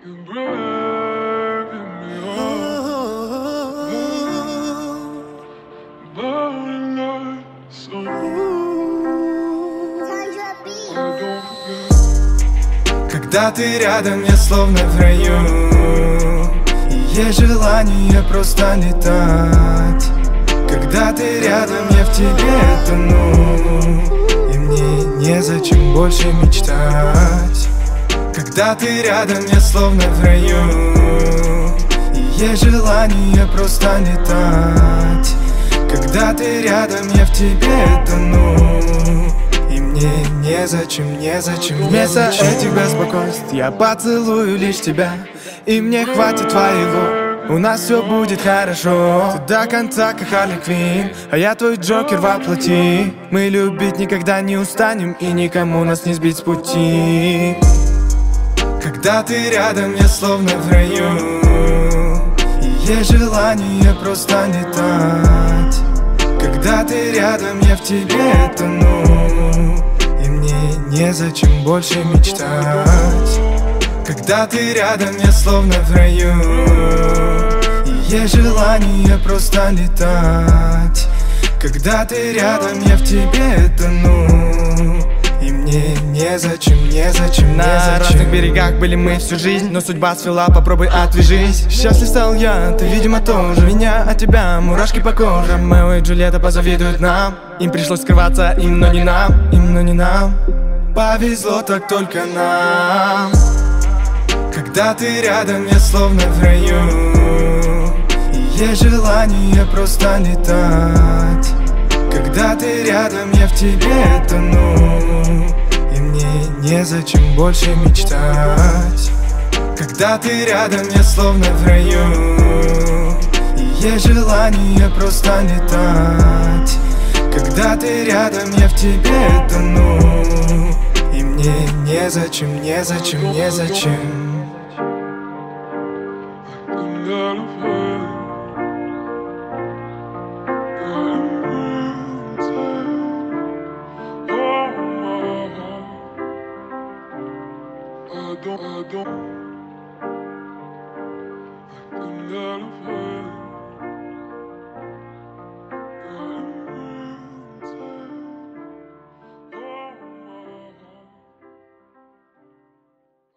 You're breaking me heart, burning like sun. I don't forget. Когда ты рядом, я словно в раю, и есть желание просто летать. Когда ты рядом, я в тебе тону, и мне незачем больше мечтать. Когда ты рядом, я словно в раю, и есть желание просто летать. Когда ты рядом, я в тебе тону, и мне незачем. Вместо этих беспокойств я поцелую лишь тебя, и мне хватит твоего. У нас все будет хорошо. Ты до конца как Харли Квинн, а я твой Джокер воплоти. Мы любить никогда не устанем, и никому нас не сбить с пути. Когда ты рядом, я словно в раю, и есть желание просто летать. Когда ты рядом, я в тебе тону, и мне незачем больше мечтать. Когда ты рядом, я словно в раю, и есть желание просто летать. Когда ты рядом, я в тебе тону, и мне незачем. На разных берегах были мы всю жизнь, но судьба свела, попробуй отвяжись. Счастлив стал я, ты, видимо, тоже. Меня от тебя мурашки по коже. Ромео и Джульетта позавидуют нам. Им пришлось скрываться, но не нам. Повезло так только нам. Когда ты рядом, я словно в раю, и есть желание просто летать. Когда ты рядом, я в тебе тону, и мне незачем больше мечтать. Когда ты рядом, я словно в раю, и есть желание просто летать. Когда ты рядом, я в тебе тону, и мне незачем. I don't